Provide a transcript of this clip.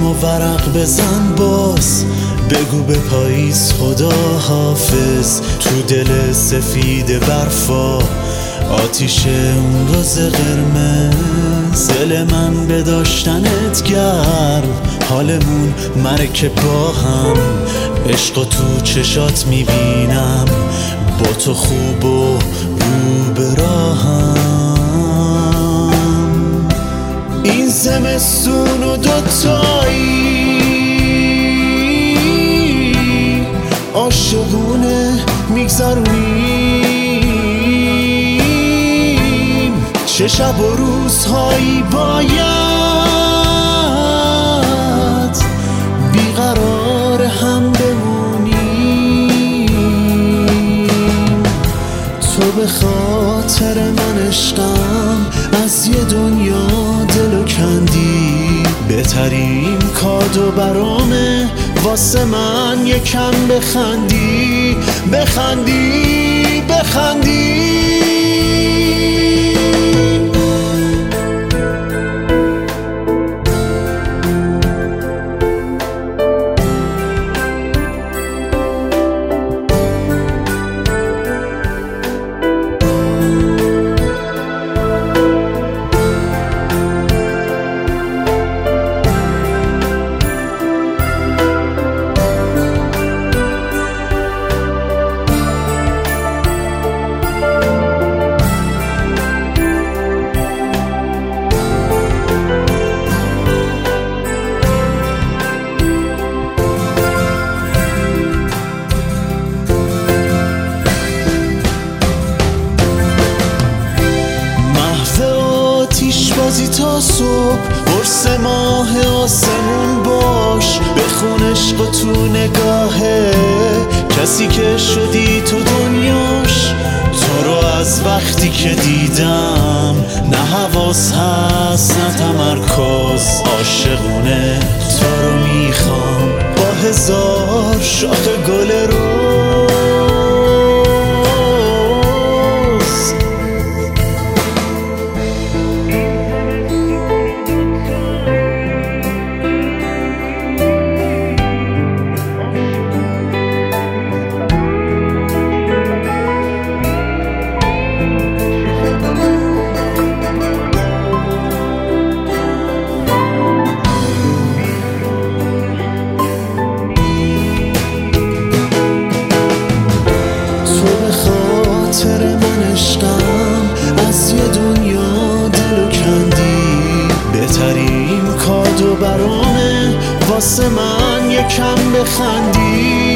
و ورق بزن باز، بگو به پاییز خدا حافظ. تو دل سفید برفا آتیش اون روز قرمز، دل من به داشتنت گرم، حالمون مرکه با هم، عشق و تو چشات میبینم، با تو خوب و رو به راهم. این زمستون و دوتایی عاشقونه میگذرونیم، چه شب و روزهایی باید بیقرار هم بمونیم. تو به خاطر من عشقم، از یه دنیا دلو کندی، بهترین کادو برامه واسه من یکم بخندی، بخندی، بخندی. بازی تا صبح، قرص ماه آسمون باش، بخون عشق تو نگاهه کسی که شدی تو دنیاش. تو رو از وقتی که دیدم، نه حواس هست نه تمرکز، عاشقونه تو رو میخوام با 1000 شاخ گل روز. از یه دنیا دلو کندی، بهترین کادو برامه واسه من یکم بخندی.